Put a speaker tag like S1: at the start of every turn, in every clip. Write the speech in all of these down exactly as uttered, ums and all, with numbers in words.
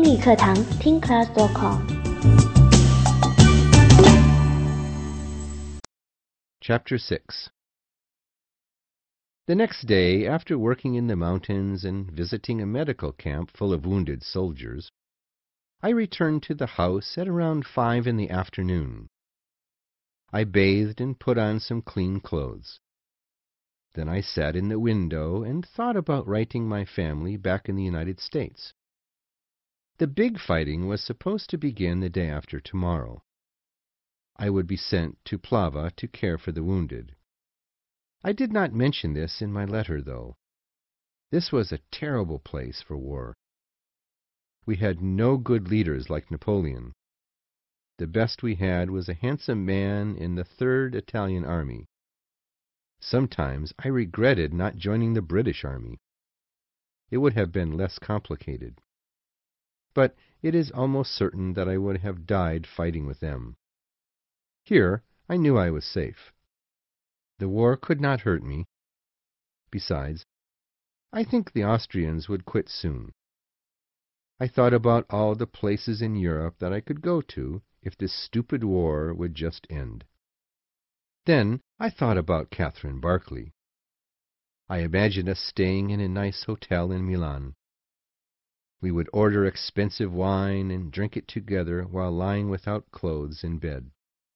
S1: 英语课堂 听 class dot com。
S2: Chapter six. The next day, after working in the mountains and visiting a medical camp full of wounded soldiers, I returned to the house at around five in the afternoon. I bathed and put on some clean clothes. Then I sat in the window and thought about writing my family back in the United States. The big fighting was supposed to begin the day after tomorrow. I would be sent to Plava to care for the wounded. I did not mention this in my letter, though. This was a terrible place for war. We had no good leaders like Napoleon. The best we had was a handsome man in the Third Italian Army. Sometimes I regretted not joining the British Army. It would have been less complicated. But it is almost certain that I would have died fighting with them. Here, I knew I was safe. The war could not hurt me. Besides, I think the Austrians would quit soon. I thought about all the places in Europe that I could go to if this stupid war would just end. Then I thought about Catherine Barclay. I imagined us staying in a nice hotel in Milan. We would order expensive wine and drink it together while lying without clothes in bed.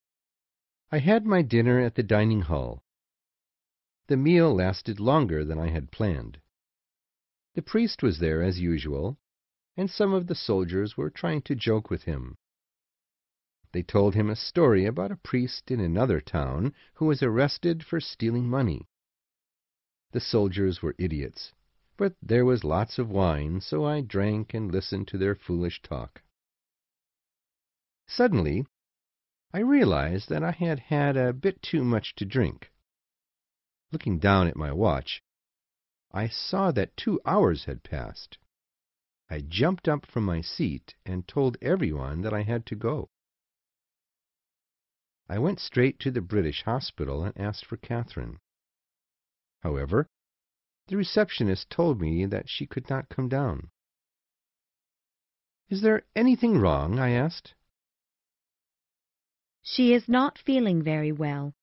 S2: I had my dinner at the dining hall. The meal lasted longer than I had planned. The priest was there as usual, and some of the soldiers were trying to joke with him. They told him a story about a priest in another town who was arrested for stealing money. The soldiers were idiots, but there was lots of wine, so I drank and listened to their foolish talk. Suddenly, I realized that I had had a bit too much to drink. Looking down at my watch, I saw that two hours had passed. I jumped up from my seat and told everyone that I had to go. I went straight to the British hospital and asked for Catherine. However, the receptionist told me that she could not come down. "Is there anything wrong?" I asked.
S3: "She is not feeling very well."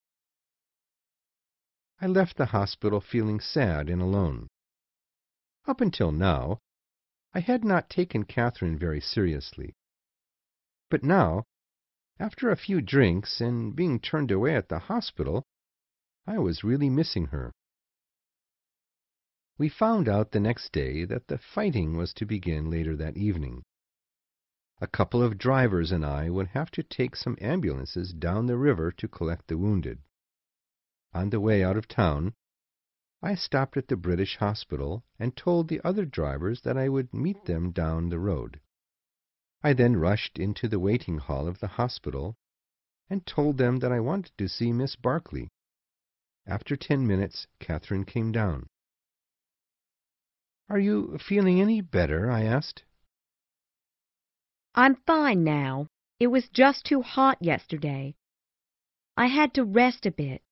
S2: I left the hospital feeling sad and alone. Up until now, I had not taken Catherine very seriously. But now, after a few drinks and being turned away at the hospital, I was really missing her. We found out the next day that the fighting was to begin later that evening. A couple of drivers and I would have to take some ambulances down the river to collect the wounded. On the way out of town, I stopped at the British hospital and told the other drivers that I would meet them down the road. I then rushed into the waiting hall of the hospital and told them that I wanted to see Miss Barclay. After ten minutes, Catherine came down. "Are you feeling any better?" I asked.
S3: "I'm fine now. It was just too hot yesterday. I had to rest a bit."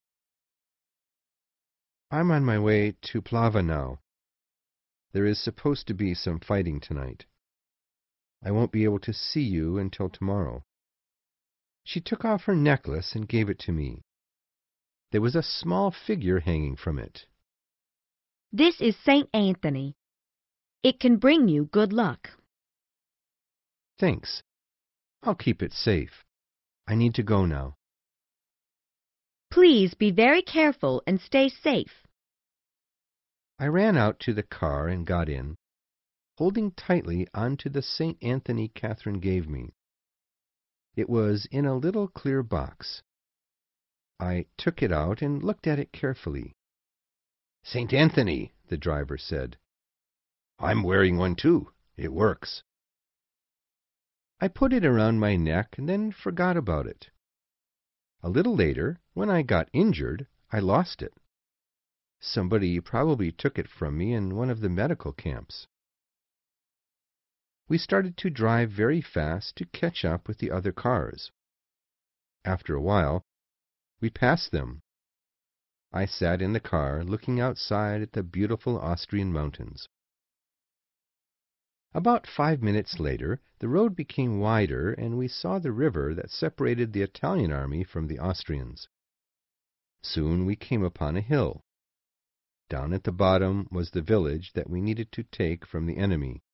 S2: "I'm on my way to Plava now. There is supposed to be some fighting tonight. I won't be able to see you until tomorrow." She took off her necklace and gave it to me. There was a small figure hanging from it.
S3: "This is Saint Anthony. It can bring you good luck."
S2: "Thanks. I'll keep it safe. I need to go now."
S3: "Please be very careful and stay safe."
S2: I ran out to the car and got in, holding tightly onto the Saint Anthony Catherine gave me. It was in a little clear box. I took it out and looked at it carefully. "Saint Anthony," the driver said. "I'm wearing one too. It works." I put it around my neck and then forgot about it. A little later, when I got injured, I lost it. Somebody probably took it from me in one of the medical camps. We started to drive very fast to catch up with the other cars. After a while, we passed them. I sat in the car looking outside at the beautiful Austrian mountains. About five minutes later the road became wider, and we saw the river that separated the Italian army from the Austrians. Soon we came upon a hill. Down at the bottom was the village that we needed to take from the enemy.